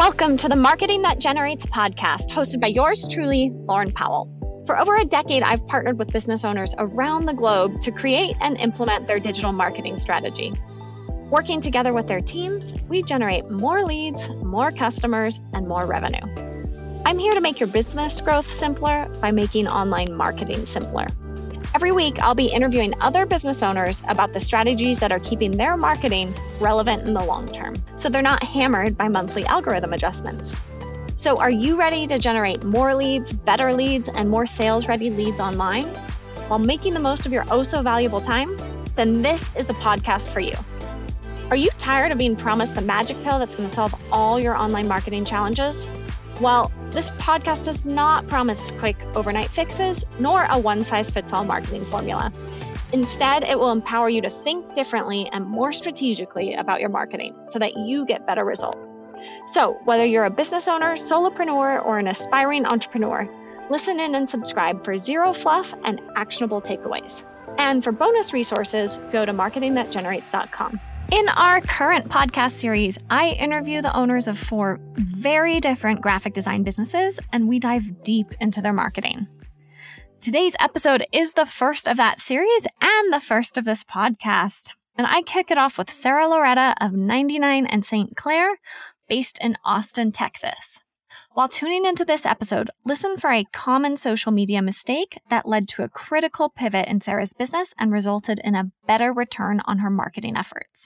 Welcome to the Marketing That Generates podcast, hosted by yours truly, Lauren Powell. For over a decade, I've partnered with business owners around the globe to create and implement their digital marketing strategy. Working together with their teams, we generate more leads, more customers, and more revenue. I'm here to make your business growth simpler by making online marketing simpler. Every week, I'll be interviewing other business owners about the strategies that are keeping their marketing relevant in the long term, so they're not hammered by monthly algorithm adjustments. So are you ready to generate more leads, better leads, and more sales-ready leads online while making the most of your oh-so-valuable time? Then this is the podcast for you. Are you tired of being promised the magic pill that's going to solve all your online marketing challenges? Well, this podcast does not promise quick overnight fixes, nor a one-size-fits-all marketing formula. Instead, it will empower you to think differently and more strategically about your marketing so that you get better results. So, whether you're a business owner, solopreneur, or an aspiring entrepreneur, listen in and subscribe for zero fluff and actionable takeaways. And for bonus resources, go to marketingthatgenerates.com. In our current podcast series, I interview the owners of 4 very different graphic design businesses, and we dive deep into their marketing. Today's episode is the first of that series and the first of this podcast. And I kick it off with Sarah Loretta of 99 and St. Clair, based in Austin, Texas. While tuning into this episode, listen for a common social media mistake that led to a critical pivot in Sarah's business and resulted in a better return on her marketing efforts.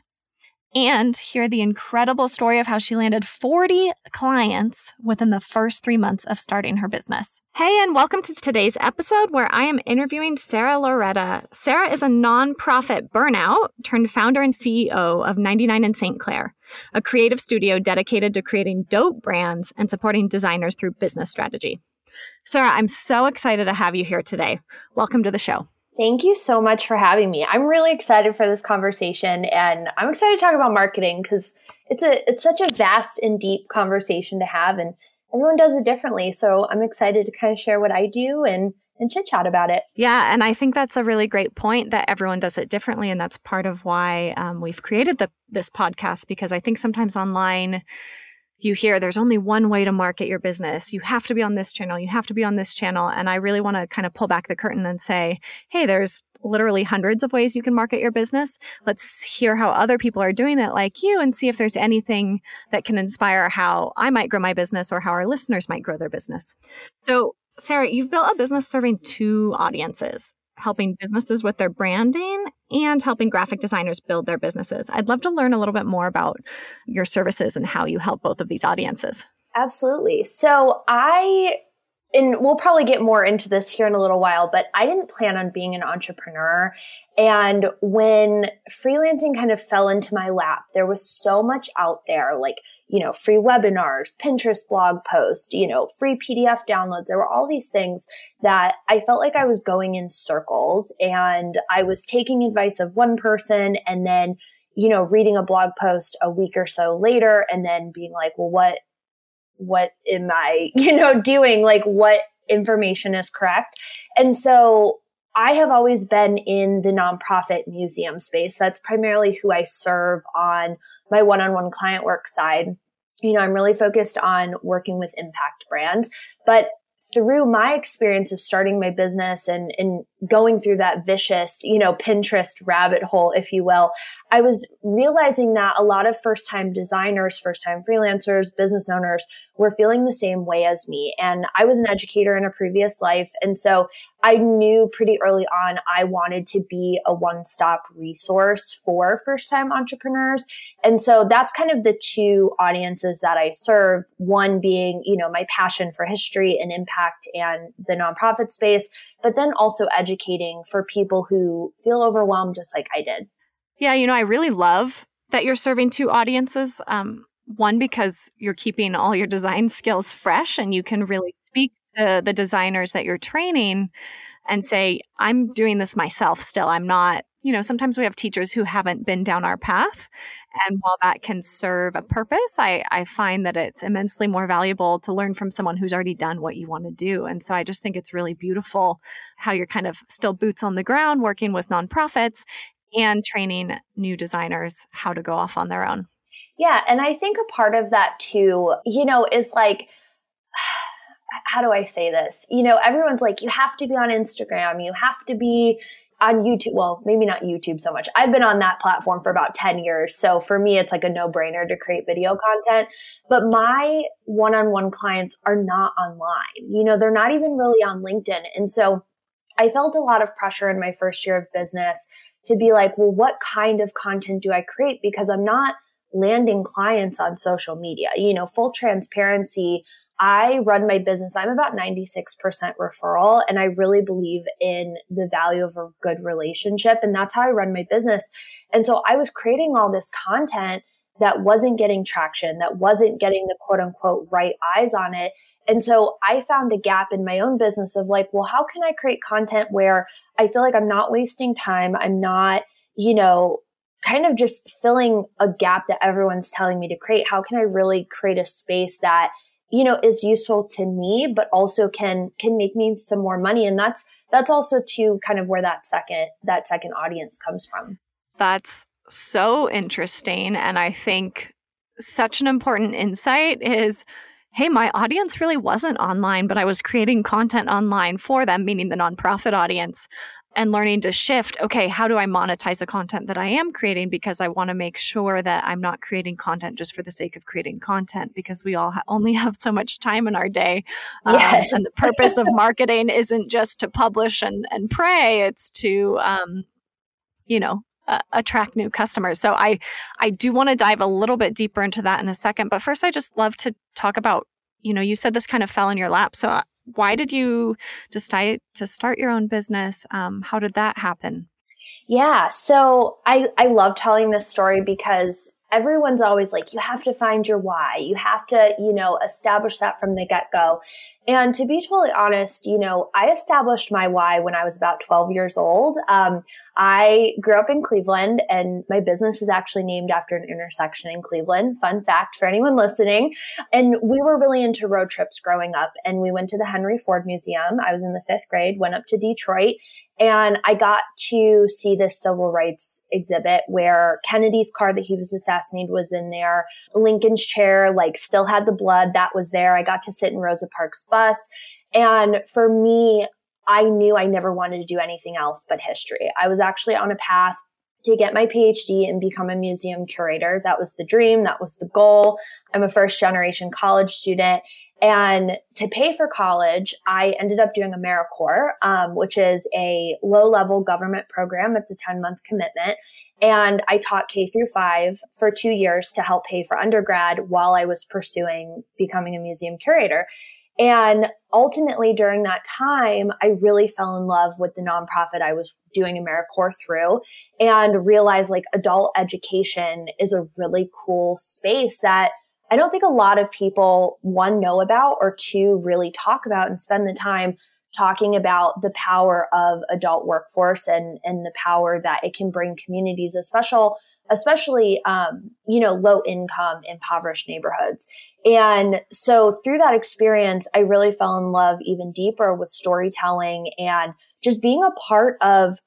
And hear the incredible story of how she landed 40 clients within the first 3 months of starting her business. Hey, and welcome to today's episode where I am interviewing Sarah Loretta. Sarah is a nonprofit burnout turned founder and CEO of 99 and St. Clair, a creative studio dedicated to creating dope brands and supporting designers through business strategy. Sarah, I'm so excited to have you here today. Welcome to the show. Thank you so much for having me. I'm really excited for this conversation, and I'm excited to talk about marketing because it's such a vast and deep conversation to have, and everyone does it differently. So I'm excited to kind of share what I do and chit chat about it. Yeah, and I think that's a really great point that everyone does it differently, and that's part of why we've created this podcast, because I think sometimes online you hear there's only one way to market your business. You have to be on this channel. You have to be on this channel. And I really want to kind of pull back the curtain and say, hey, there's literally hundreds of ways you can market your business. Let's hear how other people are doing it like you and see if there's anything that can inspire how I might grow my business or how our listeners might grow their business. So, Sarah, you've built a business serving 2 audiences, helping businesses with their branding and helping graphic designers build their businesses. I'd love to learn a little bit more about your services and how you help both of these audiences. Absolutely. So and we'll probably get more into this here in a little while, but I didn't plan on being an entrepreneur. And when freelancing kind of fell into my lap, there was so much out there, like, free webinars, Pinterest blog posts, free PDF downloads. There were all these things that I felt like I was going in circles, and I was taking advice of one person and then, reading a blog post a week or so later and then being like, well, what am I, doing? Like, what information is correct? And so I have always been in the nonprofit museum space. That's primarily who I serve on my one-on-one client work side. I'm really focused on working with impact brands, but through my experience of starting my business and going through that vicious, Pinterest rabbit hole, if you will, I was realizing that a lot of first-time designers, first-time freelancers, business owners were feeling the same way as me. And I was an educator in a previous life. And so I knew pretty early on I wanted to be a one-stop resource for first-time entrepreneurs. And so that's kind of the 2 audiences that I serve. One being, my passion for history and impact and the nonprofit space, but then also educating for people who feel overwhelmed just like I did. Yeah, I really love that you're serving 2 audiences. One, because you're keeping all your design skills fresh and you can really speak to the designers that you're training and say, I'm doing this myself still. I'm not, sometimes we have teachers who haven't been down our path. And while that can serve a purpose, I find that it's immensely more valuable to learn from someone who's already done what you want to do. And so I just think it's really beautiful how you're kind of still boots on the ground working with nonprofits and training new designers how to go off on their own. Yeah. And I think a part of that too, is like, how do I say this? Everyone's like, you have to be on Instagram, you have to be on YouTube. Well, maybe not YouTube so much. I've been on that platform for about 10 years. So for me, it's like a no-brainer to create video content. But my one-on-one clients are not online. They're not even really on LinkedIn. And so I felt a lot of pressure in my first year of business to be like, well, what kind of content do I create? Because I'm not landing clients on social media. Full transparency, I run my business. I'm about 96% referral, and I really believe in the value of a good relationship. And that's how I run my business. And so I was creating all this content that wasn't getting traction, that wasn't getting the quote unquote right eyes on it. And so I found a gap in my own business of like, well, how can I create content where I feel like I'm not wasting time? I'm not, kind of just filling a gap that everyone's telling me to create. How can I really create a space that is useful to me, but also can make me some more money? And that's also too kind of where that second audience comes from. That's so interesting. And I think such an important insight is, hey, my audience really wasn't online, but I was creating content online for them, meaning the nonprofit audience, and learning to shift, okay, how do I monetize the content that I am creating? Because I want to make sure that I'm not creating content just for the sake of creating content, because we all only have so much time in our day. Yes. And the purpose of marketing isn't just to publish and pray, it's to, attract new customers. So I do want to dive a little bit deeper into that in a second. But first, I just love to talk about, you said this kind of fell in your lap. So why did you decide to start your own business? How did that happen? Yeah. So I love telling this story because everyone's always like, you have to find your why. You have to, establish that from the get-go. And to be totally honest, I established my why when I was about 12 years old. I grew up in Cleveland, and my business is actually named after an intersection in Cleveland. Fun fact for anyone listening. And we were really into road trips growing up, and we went to the Henry Ford Museum. I was in the 5th grade, went up to Detroit, and I got to see this civil rights exhibit where Kennedy's car that he was assassinated was in there. Lincoln's chair, still had the blood that was there. I got to sit in Rosa Parks' bus. And for me, I knew I never wanted to do anything else but history. I was actually on a path to get my PhD and become a museum curator. That was the dream. That was the goal. I'm a first generation college student. And to pay for college, I ended up doing AmeriCorps, which is a low-level government program. It's a 10-month commitment. And I taught K through 5 for 2 years to help pay for undergrad while I was pursuing becoming a museum curator. And ultimately, during that time, I really fell in love with the nonprofit I was doing AmeriCorps through, and realized adult education is a really cool space that I don't think a lot of people, one, know about, or two, really talk about and spend the time talking about the power of adult workforce and the power that it can bring communities, especially low income, impoverished neighborhoods. And so through that experience, I really fell in love even deeper with storytelling and just being a part of,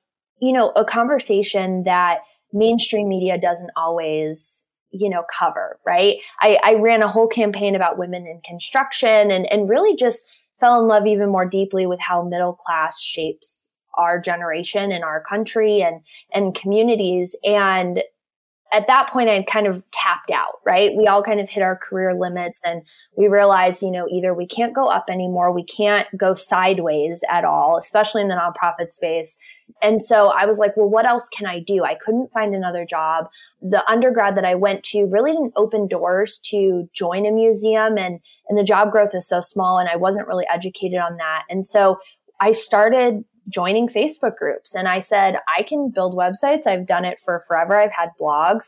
a conversation that mainstream media doesn't always cover, right? I ran a whole campaign about women in construction and really just fell in love even more deeply with how middle class shapes our generation and our country and communities. And at that point, I'd kind of tapped out, right? We all kind of hit our career limits, and we realized, either we can't go up anymore, we can't go sideways at all, especially in the nonprofit space. And so I was like, well, what else can I do? I couldn't find another job. The undergrad that I went to really didn't open doors to join a museum, and the job growth is so small, and I wasn't really educated on that. And so I started joining Facebook groups, and I said, I can build websites. I've done it for forever. I've had blogs.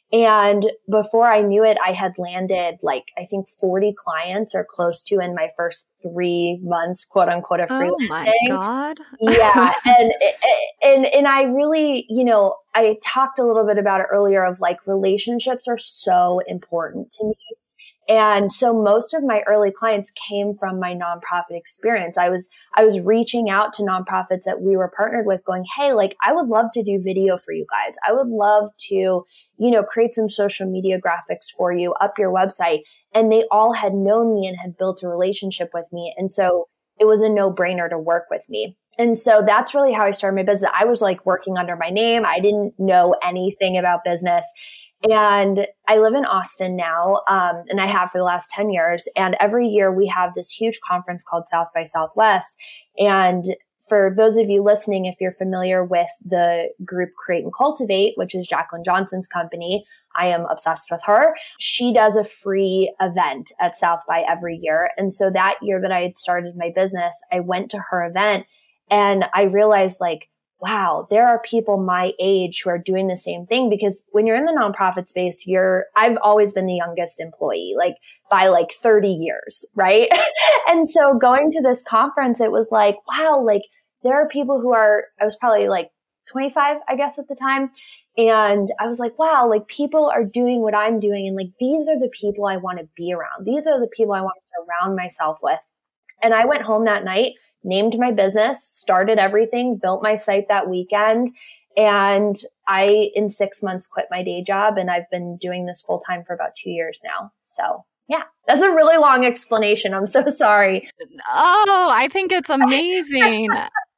And before I knew it, I had landed I think 40 clients or close to in my first 3 months, quote unquote, of freelancing. Oh my God. Yeah. And I really, I talked a little bit about it earlier of relationships are so important to me. And so most of my early clients came from my nonprofit experience. I was reaching out to nonprofits that we were partnered with going, hey, like I would love to do video for you guys. I would love to, create some social media graphics for you, up your website. And they all had known me and had built a relationship with me. And so it was a no-brainer to work with me. And so that's really how I started my business. I was like working under my name. I didn't know anything about business. And I live in Austin now, and I have for the last 10 years. And every year we have this huge conference called South by Southwest. And for those of you listening, if you're familiar with the group Create and Cultivate, which is Jacqueline Johnson's company, I am obsessed with her. She does a free event at South by every year. And so that year that I had started my business, I went to her event and I realized like, wow, there are people my age who are doing the same thing, because when you're in the nonprofit space, I've always been the youngest employee, like by like 30 years, right? And so going to this conference, it was like, wow, like there are people I was probably like 25, I guess at the time. And I was like, wow, like people are doing what I'm doing. And like, these are the people I want to be around. These are the people I want to surround myself with. And I went home that night, named my business, started everything, built my site that weekend. And I, in 6 months, quit my day job. And I've been doing this full time for about 2 years now. So yeah, that's a really long explanation. I'm so sorry. Oh, I think it's amazing.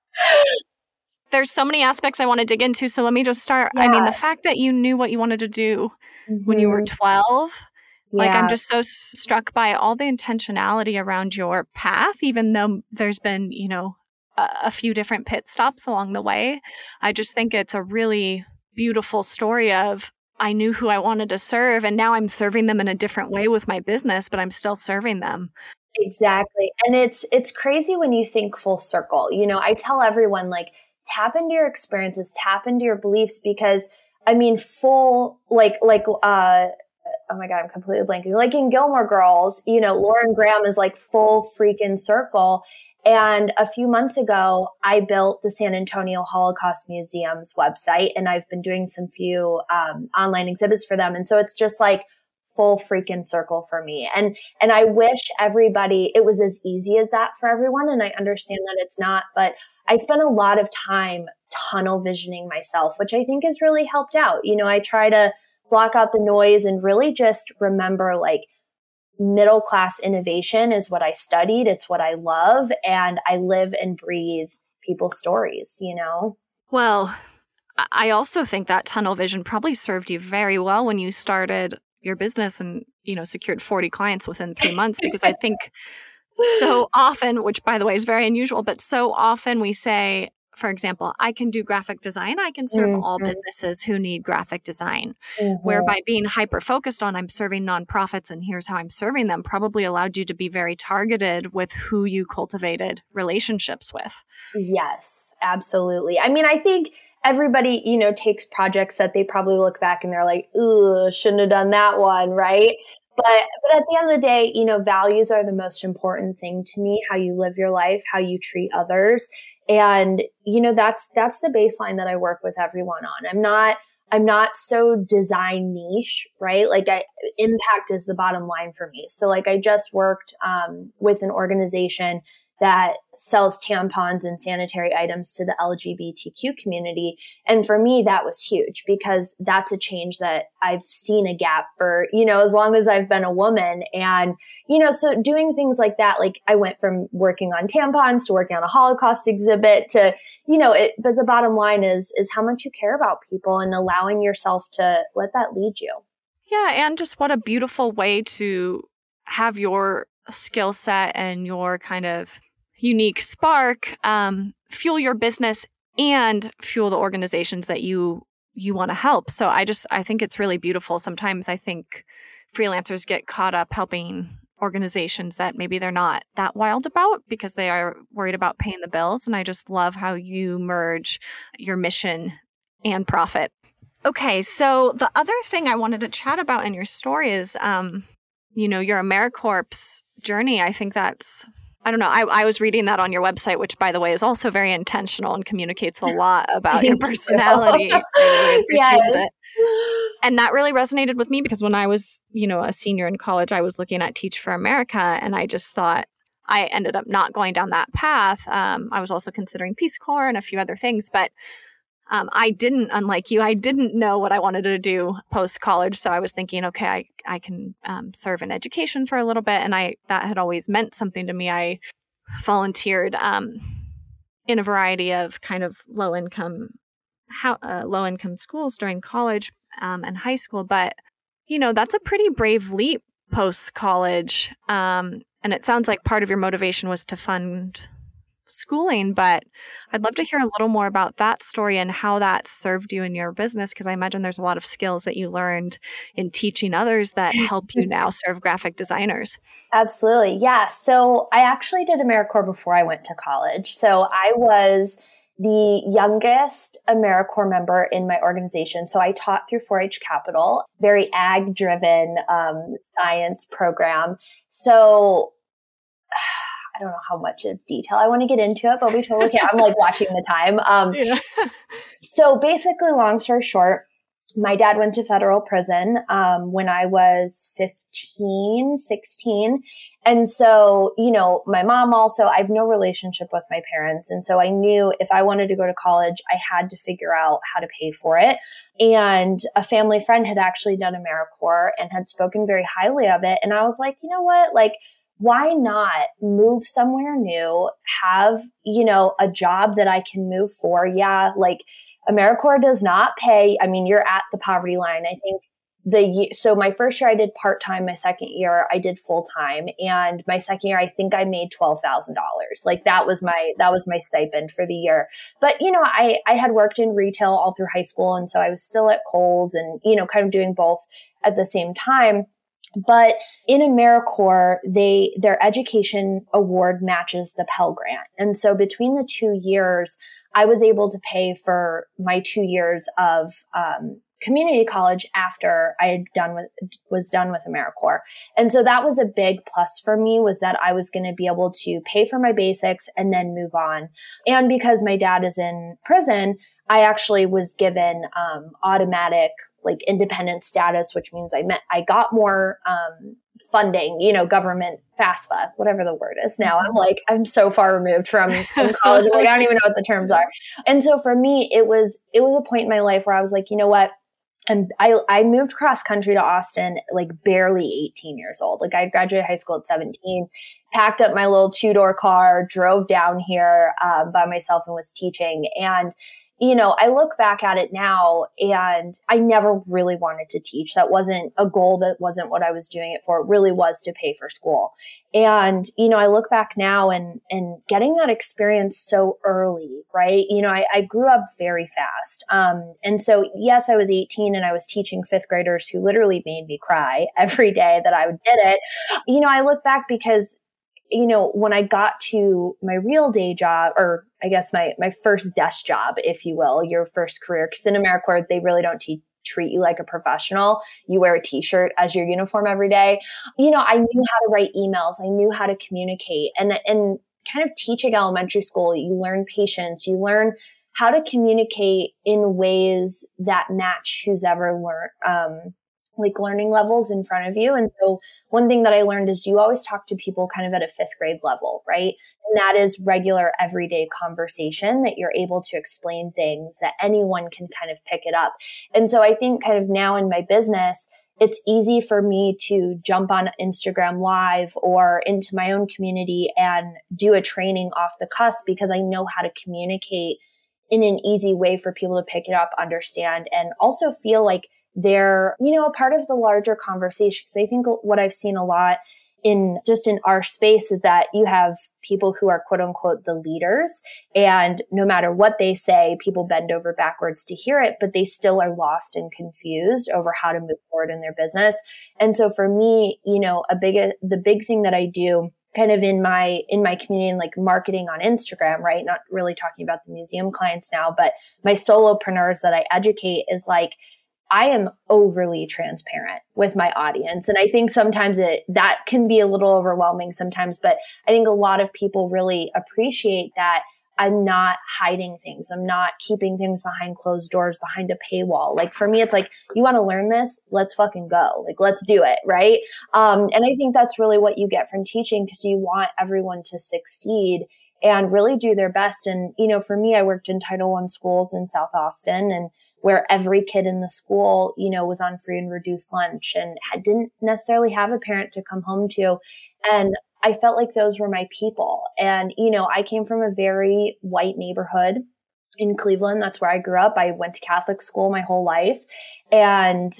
There's so many aspects I want to dig into. So let me just start. Yeah. I mean, the fact that you knew what you wanted to do when you were 12, like I'm just so struck by all the intentionality around your path, even though there's been, a few different pit stops along the way. I just think it's a really beautiful story of I knew who I wanted to serve, and now I'm serving them in a different way with my business, but I'm still serving them. Exactly. And it's crazy when you think full circle. I tell everyone like tap into your experiences, tap into your beliefs, because I mean, oh my God, I'm completely blanking. Like in Gilmore Girls, Lauren Graham is like full freaking circle. And a few months ago, I built the San Antonio Holocaust Museum's website, and I've been doing some few online exhibits for them. And so it's just like full freaking circle for me. And I wish it was as easy as that for everyone. And I understand that it's not, but I spent a lot of time tunnel visioning myself, which I think has really helped out. I try to block out the noise and really just remember like middle-class innovation is what I studied. It's what I love. And I live and breathe people's stories, Well, I also think that tunnel vision probably served you very well when you started your business and, secured 40 clients within 3 months, because I think so often, which by the way is very unusual, but so often we say, for example, I can do graphic design. I can serve all businesses who need graphic design, whereby being hyper-focused on I'm serving nonprofits and here's how I'm serving them probably allowed you to be very targeted with who you cultivated relationships with. Yes, absolutely. I mean, I think everybody, takes projects that they probably look back and they're like, ooh, shouldn't have done that one, right? But at the end of the day, values are the most important thing to me, how you live your life, how you treat others. And, that's the baseline that I work with everyone on. I'm not so design niche, right? Like impact is the bottom line for me. So like I just worked with an organization that sells tampons and sanitary items to the LGBTQ community. And for me, that was huge because that's a change that I've seen a gap for, as long as I've been a woman. And, so doing things like that, like I went from working on tampons to working on a Holocaust exhibit to, but the bottom line is how much you care about people and allowing yourself to let that lead you. Yeah. And just what a beautiful way to have your skill set and your kind of unique spark fuel your business and fuel the organizations that you want to help. So I think it's really beautiful. Sometimes I think freelancers get caught up helping organizations that maybe they're not that wild about because they are worried about paying the bills. And I just love how you merge your mission and profit. Okay, so the other thing I wanted to chat about in your story is, your AmeriCorps journey. I think that's, I don't know, I was reading that on your website, which by the way is also very intentional and communicates a lot about your personality. I really appreciated it. And that really resonated with me because when I was, a senior in college, I was looking at Teach for America, and I just thought I ended up not going down that path. I was also considering Peace Corps and a few other things, but I didn't, unlike you, I didn't know what I wanted to do post-college. So I was thinking, okay, I can serve in education for a little bit. And that had always meant something to me. I volunteered in a variety of kind of low-income schools during college and high school. But, that's a pretty brave leap post-college. And it sounds like part of your motivation was to fund schooling, but I'd love to hear a little more about that story and how that served you in your business, because I imagine there's a lot of skills that you learned in teaching others that help you now serve graphic designers. Absolutely. Yeah. So I actually did AmeriCorps before I went to college. So I was the youngest AmeriCorps member in my organization. So I taught through 4-H Capital, very ag-driven science program. So I don't know how much of detail I want to get into it, but we totally can. I'm like watching the time. So basically, long story short, my dad went to federal prison when I was 15, 16. And so, my mom also, I have no relationship with my parents. And so I knew if I wanted to go to college, I had to figure out how to pay for it. And a family friend had actually done AmeriCorps and had spoken very highly of it. And I was like, you know what? Why not move somewhere new, have, a job that I can move for? Yeah, AmeriCorps does not pay. I mean, you're at the poverty line. I think so my first year I did part-time. My second year I did full-time. And my second year, I think I made $12,000. That was my stipend for the year. But, I had worked in retail all through high school. And so I was still at Kohl's and, kind of doing both at the same time. But in AmeriCorps, their education award matches the Pell Grant. And so between the 2 years, I was able to pay for my 2 years of community college after I was done with AmeriCorps. And so that was a big plus for me, was that I was going to be able to pay for my basics and then move on. And because my dad is in prison, I actually was given automatic independent status, which means I got more funding, government FAFSA, whatever the word is now. I'm so far removed from college. I don't even know what the terms are. And so for me, it was a point in my life where I was like, you know what? And I moved cross country to Austin, barely 18 years old. I graduated high school at 17, packed up my little 2-door car, drove down here by myself and was teaching. And I look back at it now and I never really wanted to teach. That wasn't a goal. That wasn't what I was doing it for. It really was to pay for school. And, I look back now and getting that experience so early, right? I grew up very fast. And so, yes, I was 18 and I was teaching 5th graders who literally made me cry every day that I did it. I look back because when I got to my real day job, or I guess my first desk job, if you will, your first career, because in AmeriCorps, they really don't treat you like a professional. You wear a t-shirt as your uniform every day. I knew how to write emails. I knew how to communicate. And kind of teaching elementary school, you learn patience. You learn how to communicate in ways that match who's ever learning levels in front of you. And so one thing that I learned is you always talk to people kind of at a 5th grade level, right? And that is regular everyday conversation that you're able to explain things that anyone can kind of pick it up. And so I think kind of now in my business, it's easy for me to jump on Instagram Live or into my own community and do a training off the cusp because I know how to communicate in an easy way for people to pick it up, understand, and also feel like they're, a part of the larger conversation. Because I think what I've seen a lot in our space is that you have people who are quote unquote the leaders, and no matter what they say, people bend over backwards to hear it, but they still are lost and confused over how to move forward in their business. And so for me, the big thing that I do kind of in my community and marketing on Instagram, right? Not really talking about the museum clients now, but my solopreneurs that I educate is I am overly transparent with my audience. And I think sometimes that can be a little overwhelming sometimes, but I think a lot of people really appreciate that I'm not hiding things. I'm not keeping things behind closed doors, behind a paywall. Like for me, it's like, you want to learn this? Let's fucking go. Like, let's do it. Right. And I think that's really what you get from teaching, because you want everyone to succeed and really do their best. And, for me, I worked in Title I schools in South Austin, and where every kid in the school, was on free and reduced lunch and didn't necessarily have a parent to come home to. And I felt like those were my people. And, I came from a very white neighborhood in Cleveland. That's where I grew up. I went to Catholic school my whole life. And,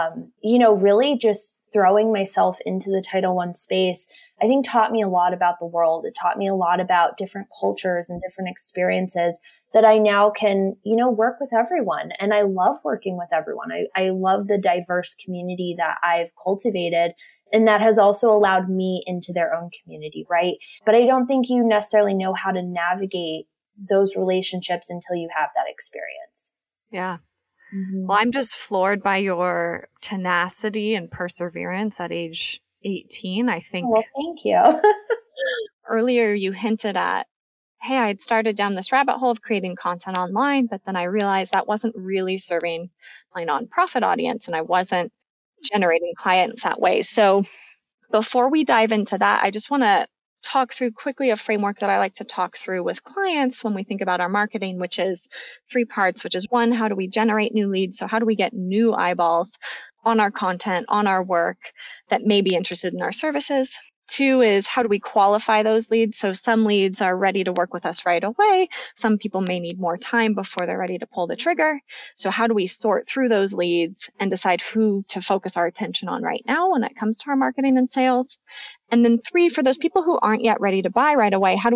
really just throwing myself into the Title I space, I think taught me a lot about the world. It taught me a lot about different cultures and different experiences that I now can, work with everyone. And I love working with everyone. I love the diverse community that I've cultivated. And that has also allowed me into their own community, right? But I don't think you necessarily know how to navigate those relationships until you have that experience. Yeah. Mm-hmm. Well, I'm just floored by your tenacity and perseverance at age 18, I think. Well, thank you. Earlier, you hinted at, hey, I'd started down this rabbit hole of creating content online, but then I realized that wasn't really serving my nonprofit audience, and I wasn't generating clients that way. So before we dive into that, I just want to talk through quickly a framework that I like to talk through with clients when we think about our marketing, which is 3 parts, which is 1, how do we generate new leads? So how do we get new eyeballs on our content, on our work that may be interested in our services? 2 is how do we qualify those leads? So some leads are ready to work with us right away. Some people may need more time before they're ready to pull the trigger. So how do we sort through those leads and decide who to focus our attention on right now when it comes to our marketing and sales? And then 3, for those people who aren't yet ready to buy right away, how do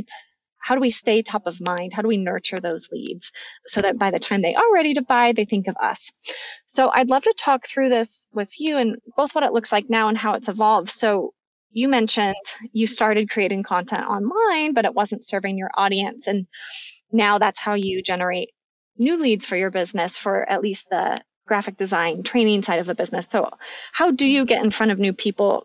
we stay top of mind? How do we nurture those leads so that by the time they are ready to buy, they think of us? So I'd love to talk through this with you and both what it looks like now and how it's evolved. So you mentioned you started creating content online, but it wasn't serving your audience. And now that's how you generate new leads for your business, for at least the graphic design training side of the business. So how do you get in front of new people,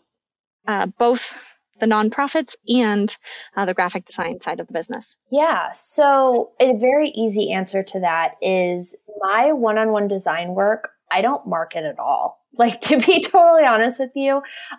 both the nonprofits and the graphic design side of the business? Yeah. So a very easy answer to that is my one-on-one design work, I don't market at all. Like, to be totally honest with you,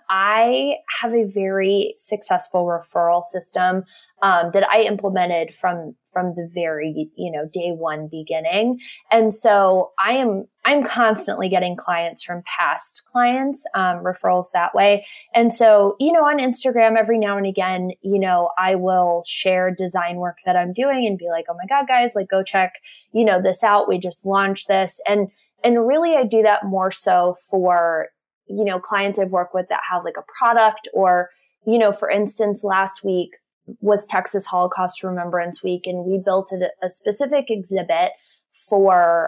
I have a very successful referral system that I implemented from the very, day one beginning. And so I'm constantly getting clients from past clients, referrals that way. And so, on Instagram, every now and again, I will share design work that I'm doing and be like, oh my God, guys, like, go check, this out. We just launched this. And really, I do that more so for, clients I've worked with that have like a product or, for instance, last week was Texas Holocaust Remembrance Week, and we built a specific exhibit for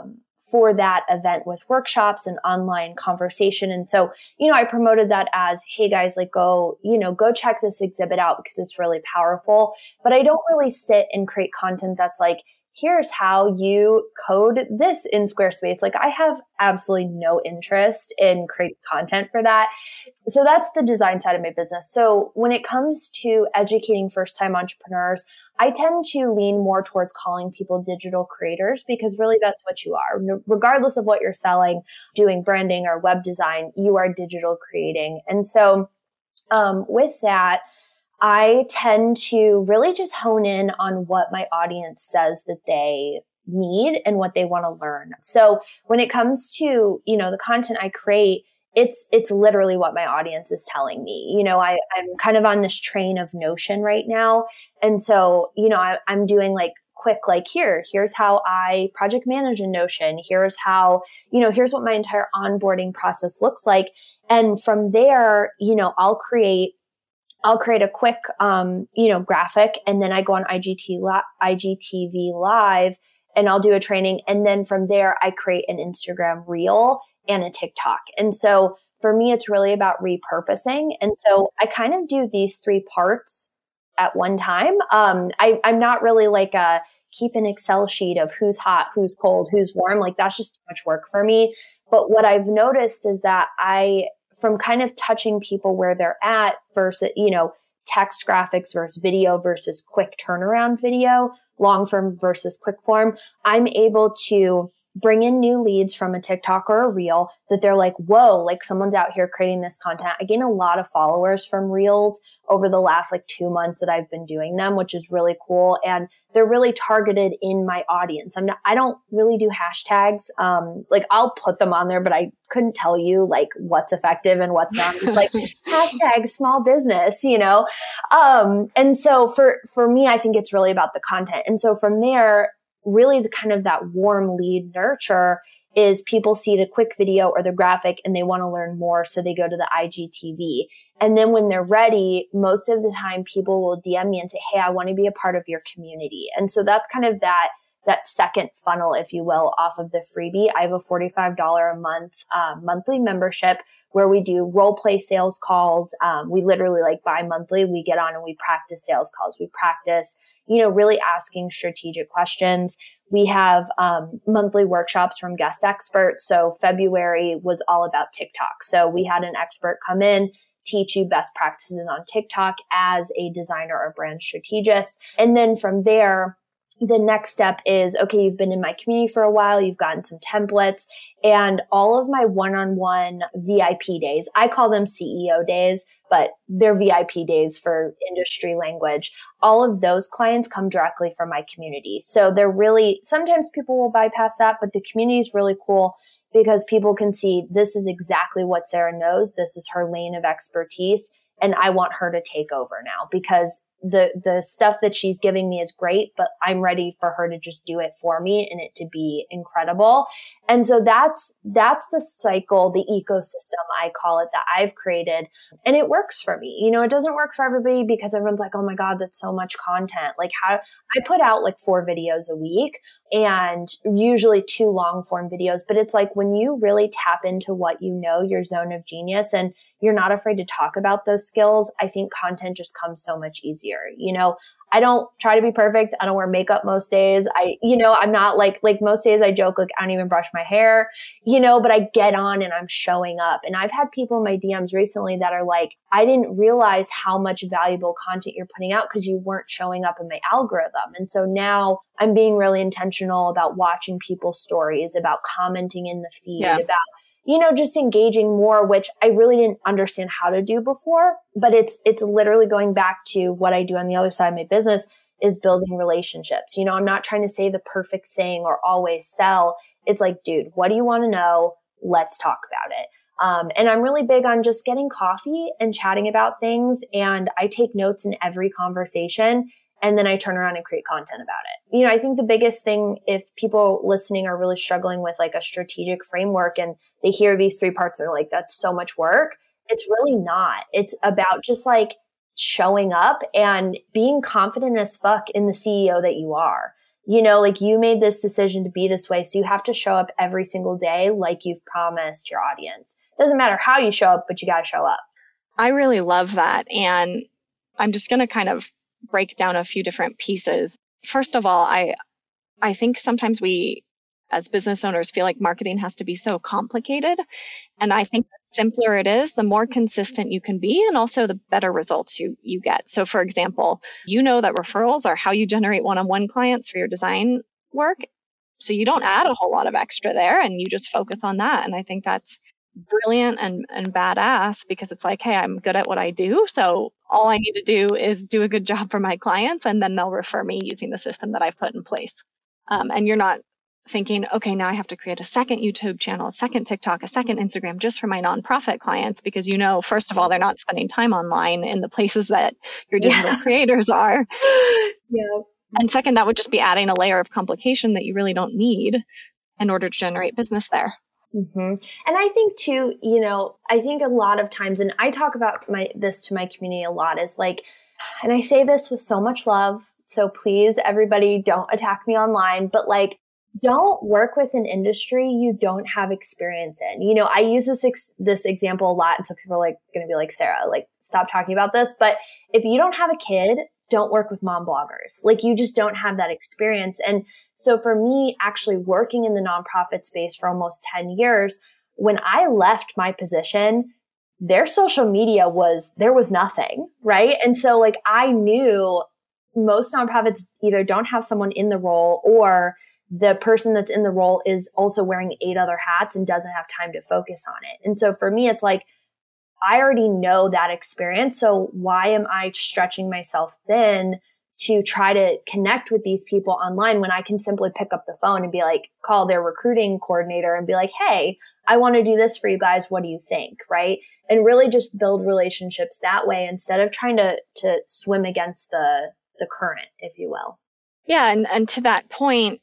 that event with workshops and online conversation. And so, I promoted that as, hey guys, like go check this exhibit out because it's really powerful. But I don't really sit and create content that's like, here's how you code this in Squarespace. Like, I have absolutely no interest in creating content for that. So that's the design side of my business. So when it comes to educating first-time entrepreneurs, I tend to lean more towards calling people digital creators, because really that's what you are. Regardless of what you're selling, doing branding or web design, you are digital creating. And so with that, I tend to really just hone in on what my audience says that they need and what they want to learn. So when it comes to, the content I create, it's literally what my audience is telling me. I'm kind of on this train of Notion right now. And so, I'm doing like quick, like here's how I project manage in Notion. Here's how, here's what my entire onboarding process looks like. And from there, I'll create a quick, graphic, and then I go on IGTV Live, and I'll do a training. And then from there, I create an Instagram reel and a TikTok. And so for me, it's really about repurposing. And so I kind of do these 3 parts at one time. I'm not really like keep an Excel sheet of who's hot, who's cold, who's warm. Like, that's just too much work for me. But what I've noticed is that from kind of touching people where they're at versus, text graphics versus video versus quick turnaround video, long form versus quick form, I'm able to bring in new leads from a TikTok or a reel that they're like, whoa, like someone's out here creating this content. I gain a lot of followers from reels over the last like 2 months that I've been doing them, which is really cool. And they're really targeted in my audience. I don't really do hashtags. Like I'll put them on there, but I couldn't tell you like what's effective and what's not. It's like hashtag small business, you know? And so for me, I think it's really about the content. And so from there, really the kind of that warm lead nurture is people see the quick video or the graphic and they want to learn more. So they go to the IGTV. And then when they're ready, most of the time people will DM me and say, hey, I want to be a part of your community. And so that's kind of that second funnel, if you will, off of the freebie. I have a $45 a month monthly membership where we do role play sales calls. We literally like bi-monthly, we get on and we practice sales calls. We practice, really asking strategic questions. We have monthly workshops from guest experts. So February was all about TikTok. So we had an expert come in, teach you best practices on TikTok as a designer or brand strategist. And then from there, the next step is, okay, you've been in my community for a while, you've gotten some templates, and all of my one-on-one VIP days, I call them CEO days, but they're VIP days for industry language. All of those clients come directly from my community. So they're really, sometimes people will bypass that, but the community is really cool because people can see this is exactly what Sarah knows. This is her lane of expertise. And I want her to take over now because the stuff that she's giving me is great, but I'm ready for her to just do it for me and it to be incredible. And so that's the cycle, the ecosystem, I call it, that I've created. And it works for me. It doesn't work for everybody because everyone's like, oh my God, that's so much content. Like how I put out like 4 videos a week and usually 2 long form videos. But it's like when you really tap into what your zone of genius, and you're not afraid to talk about those skills, I think content just comes so much easier. I don't try to be perfect. I don't wear makeup most days. I'm not like most days I joke, like I don't even brush my hair, but I get on and I'm showing up. And I've had people in my DMs recently that are like, I didn't realize how much valuable content you're putting out because you weren't showing up in my algorithm. And so now I'm being really intentional about watching people's stories, about commenting in the feed, about just engaging more, which I really didn't understand how to do before, but it's literally going back to what I do on the other side of my business is building relationships. I'm not trying to say the perfect thing or always sell. It's like, dude, what do you want to know? Let's talk about it. And I'm really big on just getting coffee and chatting about things. And I take notes in every conversation. And then I turn around and create content about it. I think the biggest thing, if people listening are really struggling with like a strategic framework and they hear these 3 parts, they're like, that's so much work. It's really not. It's about just like showing up and being confident as fuck in the CEO that you are. Like you made this decision to be this way. So you have to show up every single day like you've promised your audience. It doesn't matter how you show up, but you got to show up. I really love that. And I'm just going to kind of break down a few different pieces. First of all, I think sometimes we as business owners feel like marketing has to be so complicated. And I think the simpler it is, the more consistent you can be and also the better results you get. So for example, that referrals are how you generate one-on-one clients for your design work. So you don't add a whole lot of extra there and you just focus on that. And I think that's brilliant and badass because it's like, hey, I'm good at what I do. So all I need to do is do a good job for my clients and then they'll refer me using the system that I've put in place. And you're not thinking, okay, now I have to create a second YouTube channel, a second TikTok, a second Instagram just for my nonprofit clients because first of all, they're not spending time online in the places that your digital creators are. Yeah. And second, that would just be adding a layer of complication that you really don't need in order to generate business there. Mm-hmm. And I think too, I think a lot of times, and I talk about this to my community a lot, is like, and I say this with so much love, so please, everybody, don't attack me online, but like, don't work with an industry you don't have experience in. I use this example a lot, and so people are like going to be like, Sarah, like, stop talking about this. But if you don't have a kid, don't work with mom bloggers. Like you just don't have that experience. And so for me, actually working in the nonprofit space for almost 10 years, when I left my position, their social media there was nothing, right? And so like I knew most nonprofits either don't have someone in the role, or the person that's in the role is also wearing 8 other hats and doesn't have time to focus on it. And so for me, it's like, I already know that experience. So why am I stretching myself thin to try to connect with these people online when I can simply pick up the phone and be like, call their recruiting coordinator and be like, hey, I want to do this for you guys. What do you think? Right. And really just build relationships that way instead of trying to swim against the current, if you will. Yeah. And to that point,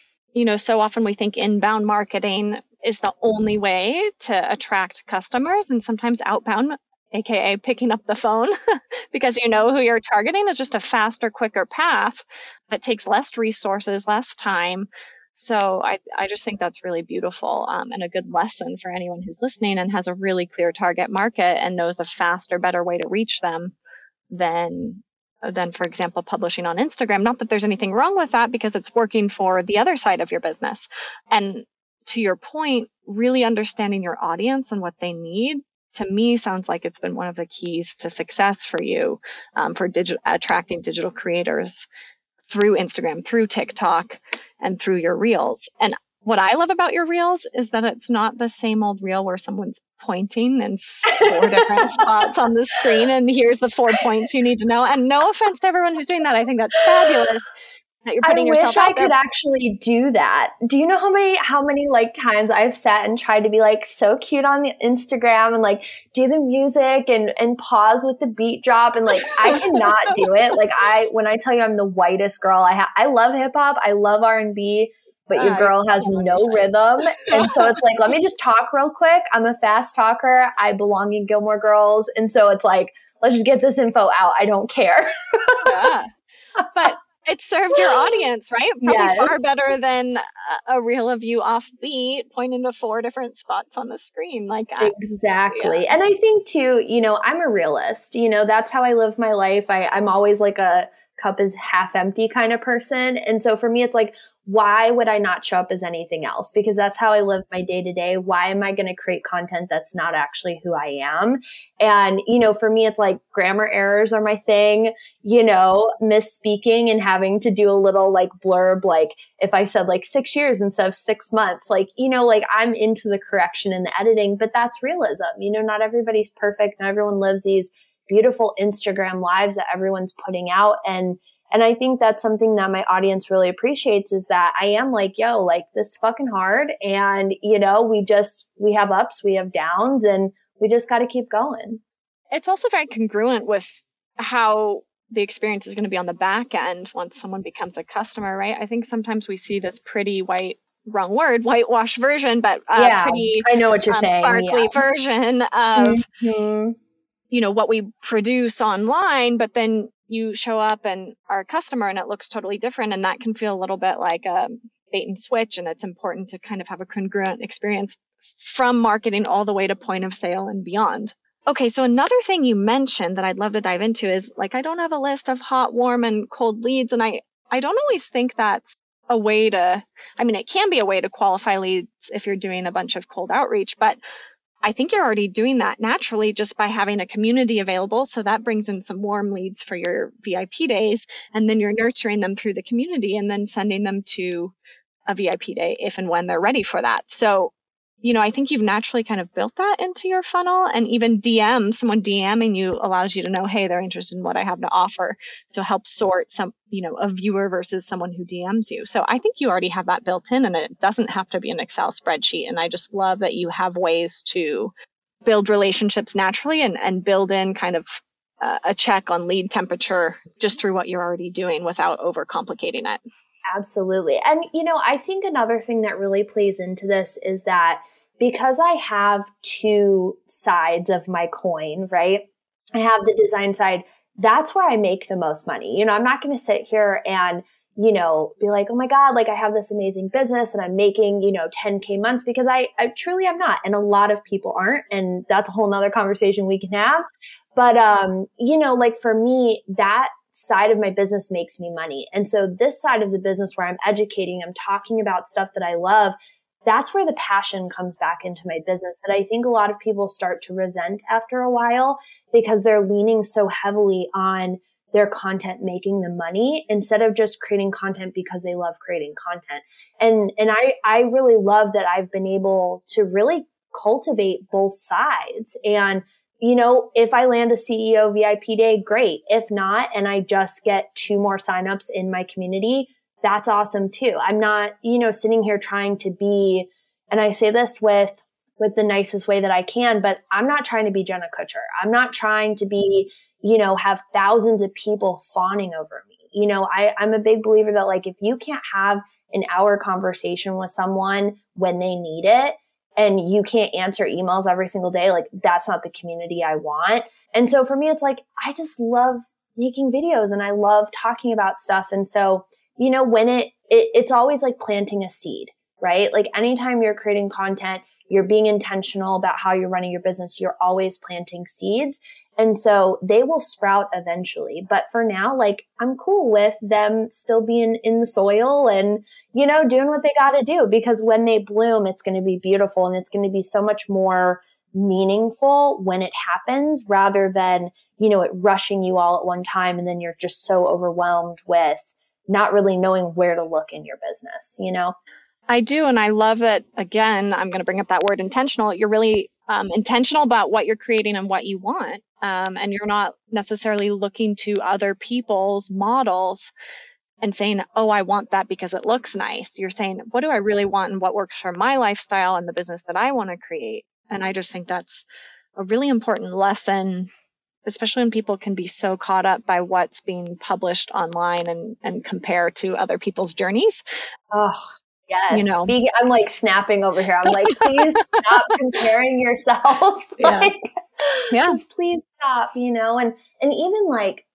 so often we think inbound marketing is the only way to attract customers, and sometimes outbound, aka picking up the phone because you know who you're targeting, is just a faster, quicker path that takes less resources, less time. So I just think that's really beautiful, and a good lesson for anyone who's listening and has a really clear target market and knows a faster, better way to reach them than, for example, publishing on Instagram. Not that there's anything wrong with that, because it's working for the other side of your business. And to your point, really understanding your audience and what they need, to me, sounds like it's been one of the keys to success for you, for attracting digital creators through Instagram, through TikTok, and through your reels. And what I love about your reels is that it's not the same old reel where someone's pointing in 4 different spots on the screen and here's the 4 points you need to know. And no offense to everyone who's doing that. I think that's fabulous that you're putting yourself out there. I wish I could actually do that. Do you know how many like times I've sat and tried to be like so cute on the Instagram and like do the music and pause with the beat drop, and like I cannot do it. Like when I tell you I'm the whitest girl, I love hip hop, I love R&B, but your girl has no rhythm. And so it's like, let me just talk real quick. I'm a fast talker. I belong in Gilmore Girls. And so it's like, let's just get this info out. I don't care. Yeah. But it served your audience, right? Probably far better than a reel of you offbeat pointing to 4 different spots on the screen. Exactly. Yeah. And I think too, I'm a realist, that's how I live my life. I'm always like a cup is half empty kind of person. And so for me, it's like, why would I not show up as anything else? Because that's how I live my day to day. Why am I going to create content that's not actually who I am? And, for me, it's like grammar errors are my thing, misspeaking and having to do a little like blurb. Like if I said like 6 years instead of 6 months, like I'm into the correction and the editing, but that's realism. Not everybody's perfect. Not everyone lives these beautiful Instagram lives that everyone's putting out. And I think that's something that my audience really appreciates, is that I am like, yo, like this is fucking hard. And, we have ups, we have downs, and we just got to keep going. It's also very congruent with how the experience is going to be on the back end once someone becomes a customer, right? I think sometimes we see this pretty whitewash version, but pretty, I know what you're saying, sparkly version of, what we produce online, but then you show up and are a customer and it looks totally different. And that can feel a little bit like a bait and switch. And it's important to kind of have a congruent experience from marketing all the way to point of sale and beyond. Okay, so another thing you mentioned that I'd love to dive into is like, I don't have a list of hot, warm, and cold leads. And I don't always think that's a way to, it can be a way to qualify leads if you're doing a bunch of cold outreach, but I think you're already doing that naturally just by having a community available. So that brings in some warm leads for your VIP days. And then you're nurturing them through the community and then sending them to a VIP day if and when they're ready for that. So, I think you've naturally kind of built that into your funnel, and even someone DMing you allows you to know, hey, they're interested in what I have to offer. So help sort a viewer versus someone who DMs you. So I think you already have that built in, and it doesn't have to be an Excel spreadsheet. And I just love that you have ways to build relationships naturally and build in kind of a check on lead temperature just through what you're already doing without overcomplicating it. Absolutely. And, I think another thing that really plays into this is that because I have 2 sides of my coin, right? I have the design side. That's where I make the most money. I'm not going to sit here and, be like, oh my God, like I have this amazing business and I'm making, 10K months, because I truly am not. And a lot of people aren't. And that's a whole nother conversation we can have. But, like for me, that side of my business makes me money. And so this side of the business where I'm educating, I'm talking about stuff that I love, that's where the passion comes back into my business that I think a lot of people start to resent after a while because they're leaning so heavily on their content making the money instead of just creating content because they love creating content. And I really love that I've been able to really cultivate both sides. And, you know, if I land a CEO VIP day, great. If not, and I just get 2 more signups in my community, that's awesome too. I'm not, you know, sitting here trying to be, and I say this with the nicest way that I can, but I'm not trying to be Jenna Kutcher. I'm not trying to be, you know, have thousands of people fawning over me. You know, I'm a big believer that like, if you can't have an hour conversation with someone when they need it and you can't answer emails every single day, like that's not the community I want. And so for me, it's like, I just love making videos and I love talking about stuff. And so, you know, when it's always like planting a seed, right? Like anytime you're creating content, you're being intentional about how you're running your business, you're always planting seeds. And so they will sprout eventually. But for now, like I'm cool with them still being in the soil and, you know, doing what they got to do, because when they bloom, it's going to be beautiful and it's going to be so much more meaningful when it happens rather than, you know, it rushing you all at one time. And then you're just so overwhelmed with not really knowing where to look in your business, you know? I do. And I love it. Again, I'm going to bring up that word intentional. You're really intentional about what you're creating and what you want. And you're not necessarily looking to other people's models and saying, oh, I want that because it looks nice. You're saying, what do I really want and what works for my lifestyle and the business that I want to create? And I just think that's a really important lesson, especially when people can be so caught up by what's being published online and compare to other people's journeys. Oh, yes. You know, I'm like snapping over here. I'm like, please stop comparing yourself. Like, just please stop, you know, and even like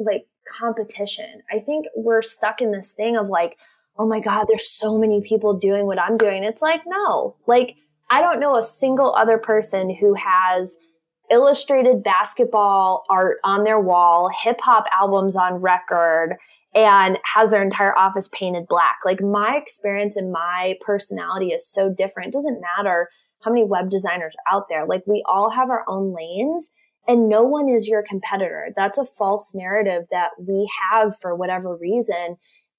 competition. I think we're stuck in this thing of like, oh my God, there's so many people doing what I'm doing. It's like, no, like, I don't know a single other person who has illustrated basketball art on their wall, hip hop albums on record, and has their entire office painted black. Like my experience and my personality is so different. It doesn't matter how many web designers are out there. Like we all have our own lanes and no one is your competitor. That's a false narrative that we have for whatever reason.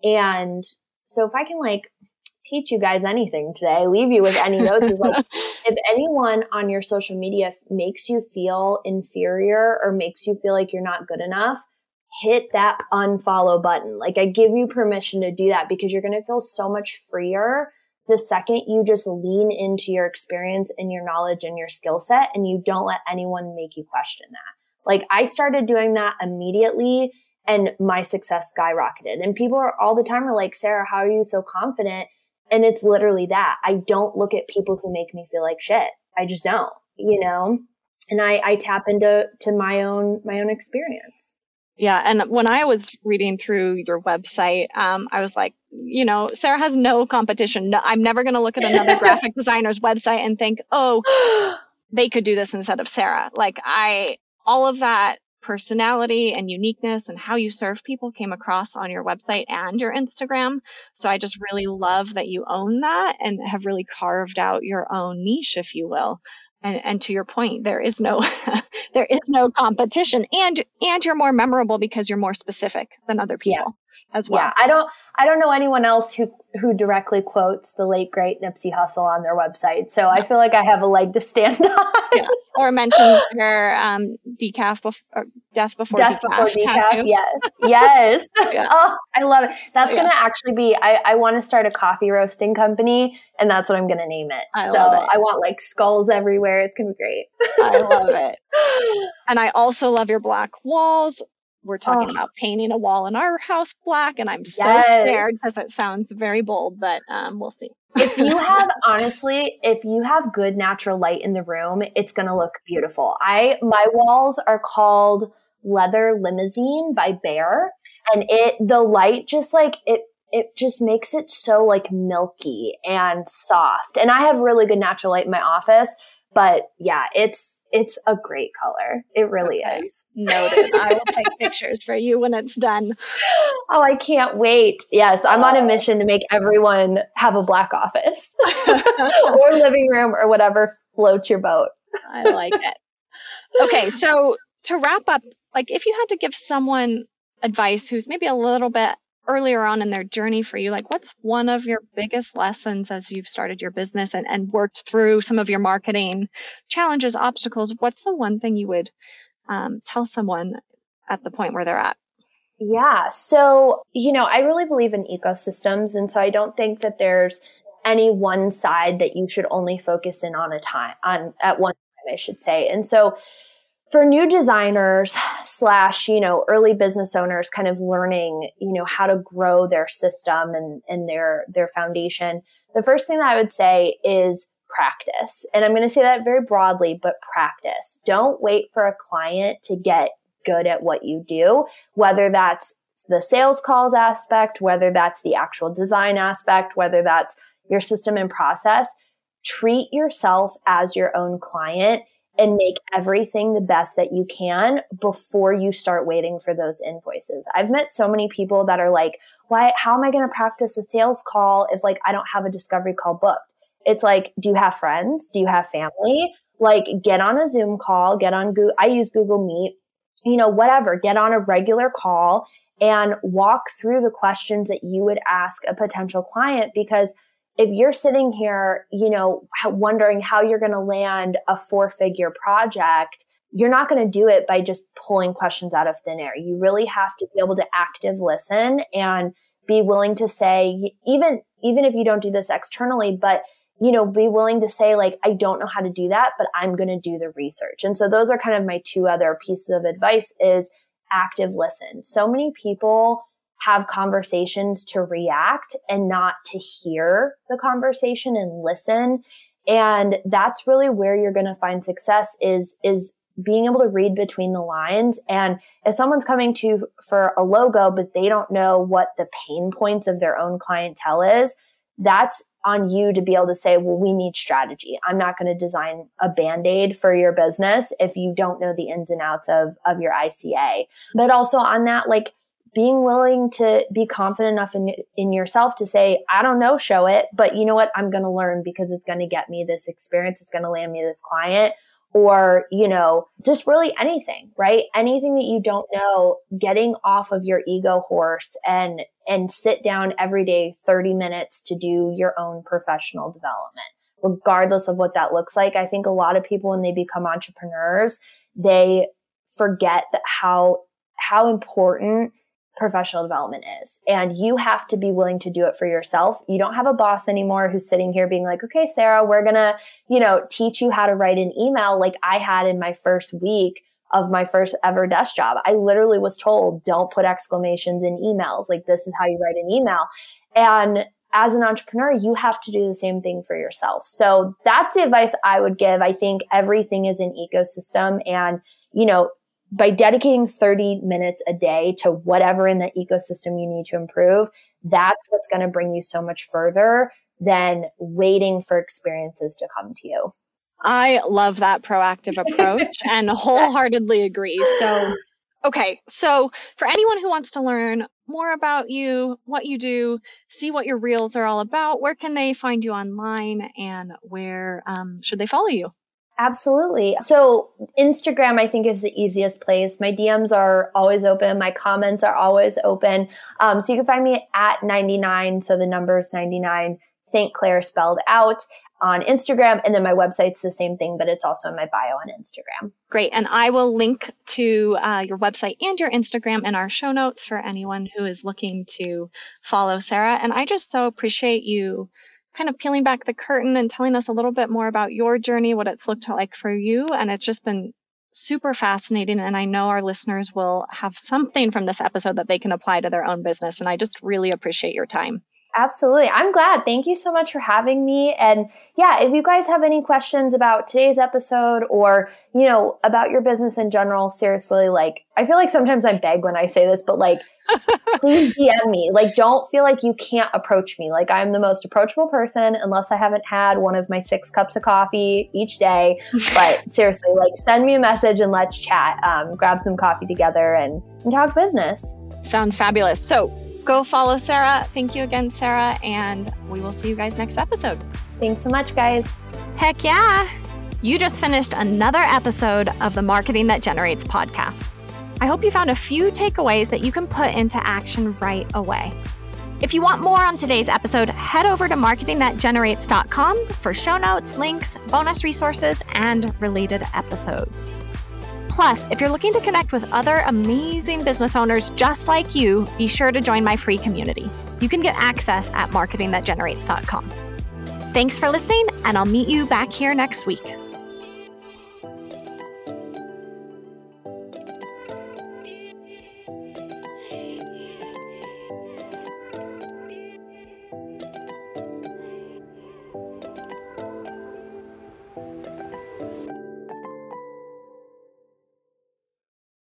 And so if I can like teach you guys anything today, leave you with any notes is like, if anyone on your social media makes you feel inferior or makes you feel like you're not good enough, hit that unfollow button. Like I give you permission to do that because you're going to feel so much freer the second you just lean into your experience and your knowledge and your skill set and you don't let anyone make you question that. Like I started doing that immediately and my success skyrocketed. And people are all the time are like, Sarah, how are you so confident? And it's literally that. I don't look at people who make me feel like shit. I just don't, you know? And I tap into my own experience. Yeah. And when I was reading through your website, I was like, you know, Sarah has no competition. No, I'm never going to look at another graphic designer's website and think, oh, they could do this instead of Sarah. Like all of that personality and uniqueness and how you serve people came across on your website and your Instagram. So I just really love that you own that and have really carved out your own niche, if you will. And to your point, there is no there is no competition, and you're more memorable because you're more specific than other people as well. Yeah, I don't know anyone else who directly quotes the late great Nipsey Hussle on their website, so I feel like I have a leg to stand on. Yeah. Or mentions their death before decaf tattoo. Yes. Yeah. Oh, I love it. That's going to actually be, I want to start a coffee roasting company and that's what I'm going to name it. I want like skulls everywhere. It's going to be great. I love it. And I also love your black walls. We're talking about painting a wall in our house black, and I'm so scared because it sounds very bold, but we'll see. If you have good natural light in the room, it's going to look beautiful. My walls are called Leather Limousine by Bear, and the light just like it just makes it so like milky and soft. And I have really good natural light in my office, But yeah, it's a great color. It really is. Noted. I will take pictures for you when it's done. Oh, I can't wait. Yes, I'm on a mission to make everyone have a black office or living room or whatever floats your boat. I like it. Okay, so to wrap up, like if you had to give someone advice who's maybe a little bit earlier on in their journey for you, like what's one of your biggest lessons as you've started your business and worked through some of your marketing challenges, obstacles? What's the one thing you would tell someone at the point where they're at? Yeah. So, I really believe in ecosystems. And so I don't think that there's any one side that you should only focus in on at one time, I should say. And so for new designers / early business owners kind of learning, how to grow their system and their foundation, the first thing that I would say is practice. And I'm going to say that very broadly, but practice. Don't wait for a client to get good at what you do, whether that's the sales calls aspect, whether that's the actual design aspect, whether that's your system and process. Treat yourself as your own client and make everything the best that you can before you start waiting for those invoices. I've met so many people that are like, how am I going to practice a sales call if I don't have a discovery call booked? It's like, do you have friends? Do you have family? Get on a Zoom call, get on Google. I use Google Meet, whatever, get on a regular call and walk through the questions that you would ask a potential client. Because if you're sitting here, wondering how you're going to land a 4-figure project, you're not going to do it by just pulling questions out of thin air. You really have to be able to active listen and be willing to say, even if you don't do this externally, but be willing to say I don't know how to do that, but I'm going to do the research. And so those are kind of my 2 other pieces of advice is active listen. So many people have conversations to react and not to hear the conversation and listen. And that's really where you're going to find success is being able to read between the lines. And if someone's coming to you for a logo, but they don't know what the pain points of their own clientele is, that's on you to be able to say, well, we need strategy. I'm not going to design a Band-Aid for your business if you don't know the ins and outs of your ICA. But also on that, being willing to be confident enough in yourself to say, I don't know, show it, but you know what? I'm going to learn because it's going to get me this experience. It's going to land me this client. Or, just really anything, right? Anything that you don't know, getting off of your ego horse and sit down every day, 30 minutes to do your own professional development, regardless of what that looks like. I think a lot of people, when they become entrepreneurs, they forget that how important professional development is. And you have to be willing to do it for yourself. You don't have a boss anymore who's sitting here being like, okay, Sarah, we're going to, teach you how to write an email like I had in my first week of my first ever desk job. I literally was told, don't put exclamations in emails. This is how you write an email. And as an entrepreneur, you have to do the same thing for yourself. So that's the advice I would give. I think everything is an ecosystem. And, by dedicating 30 minutes a day to whatever in the ecosystem you need to improve, that's what's going to bring you so much further than waiting for experiences to come to you. I love that proactive approach and wholeheartedly agree. So, okay. So for anyone who wants to learn more about you, what you do, see what your reels are all about, where can they find you online and where should they follow you? Absolutely. So Instagram, I think, is the easiest place. My DMs are always open. My comments are always open. So you can find me at 99. So the number is 99, St. Clair spelled out on Instagram. And then my website's the same thing, but it's also in my bio on Instagram. Great. And I will link to your website and your Instagram in our show notes for anyone who is looking to follow Sarah. And I just so appreciate you kind of peeling back the curtain and telling us a little bit more about your journey, what it's looked like for you. And it's just been super fascinating. And I know our listeners will have something from this episode that they can apply to their own business. And I just really appreciate your time. Absolutely. I'm glad. Thank you so much for having me. And yeah, if you guys have any questions about today's episode or, about your business in general, seriously, I feel like sometimes I beg when I say this, but please DM me. Don't feel like you can't approach me. I'm the most approachable person unless I haven't had one of my 6 cups of coffee each day. But seriously, send me a message and let's chat, grab some coffee together and talk business. Sounds fabulous. So go follow Sarah. Thank you again, Sarah. And we will see you guys next episode. Thanks so much, guys. Heck yeah. You just finished another episode of the Marketing That Generates podcast. I hope you found a few takeaways that you can put into action right away. If you want more on today's episode, head over to marketingthatgenerates.com for show notes, links, bonus resources, and related episodes. Plus, if you're looking to connect with other amazing business owners just like you, be sure to join my free community. You can get access at marketingthatgenerates.com. Thanks for listening, and I'll meet you back here next week.